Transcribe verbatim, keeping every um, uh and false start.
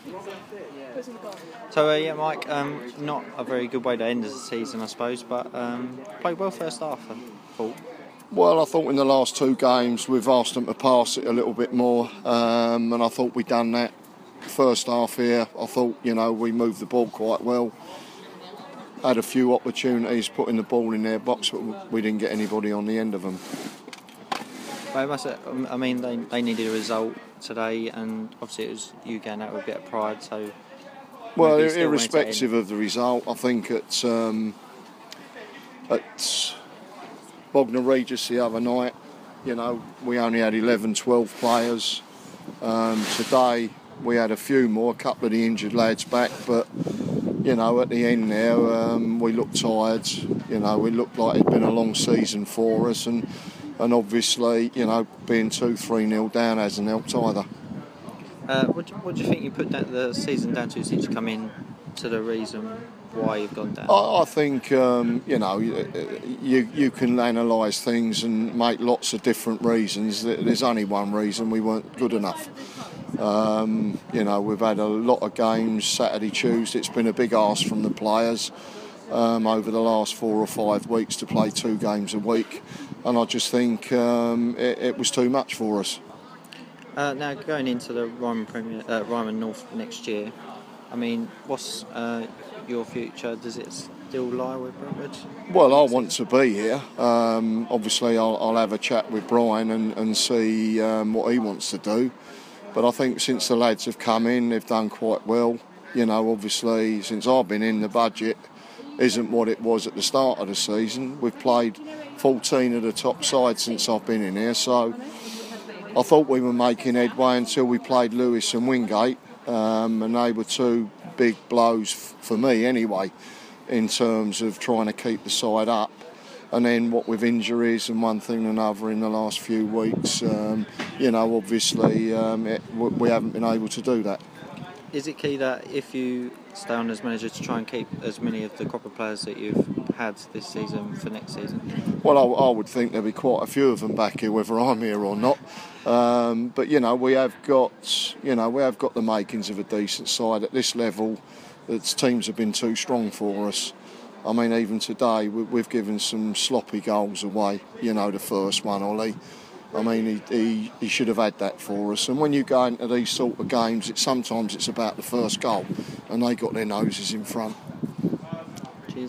So, uh, yeah, Mike, um, not a very good way to end the season, I suppose, but um, played well first half, I thought. Well, I thought in the last two games we've asked them to pass it a little bit more, um, and I thought we'd done that. First half here, I thought, you know, we moved the ball quite well. Had a few opportunities putting the ball in their box, but we didn't get anybody on the end of them. Well, must have, I mean, they, they needed a result today, and obviously it was you going out with a bit of pride, so... Well, irrespective of the result, I think at, um, at Bognor Regis the other night, you know, we only had eleven, twelve players. Um, today we had a few more, a couple of the injured lads back, but, you know, at the end there um, we looked tired. You know, we looked like it'd been a long season for us, and, and obviously, you know, being two three nil down hasn't helped either. Uh, what, do, what do you think you put that, the season down to since you come in to the reason why you've gone down? I, I think, um, you know, you, you can analyse things and make lots of different reasons. There's only one reason: we weren't good enough. Um, you know, we've had a lot of games Saturday, Tuesday. It's been a big ask from the players um, over the last four or five weeks to play two games a week, and I just think um, it, it was too much for us. Uh, now, going into the Ryman Premier, uh, Ryman North next year, I mean, what's uh, your future? Does it still lie with Brentwood? Well, I want to be here. Um, obviously, I'll, I'll have a chat with Brian and, and see um, what he wants to do. But I think since the lads have come in, they've done quite well. You know, obviously, since I've been in, the budget isn't what it was at the start of the season. We've played fourteen of the top sides since I've been in here, so I thought we were making headway until we played Lewis and Wingate, um, and they were two big blows f- for me anyway, in terms of trying to keep the side up. And then what with injuries and one thing and another in the last few weeks, um, you know, obviously um, it, we haven't been able to do that. Is it key that if you stay on as manager to try and keep as many of the crop of players that you've had this season for next season? Well, I, I would think there'll be quite a few of them back here, whether I'm here or not. Um, but you know, we have got, you know, we have got the makings of a decent side at this level. The teams have been too strong for us. I mean, even today we, we've given some sloppy goals away. You know, the first one, Ollie. I mean, he, he, he should have had that for us. And when you go into these sort of games, it sometimes it's about the first goal, and they got their noses in front.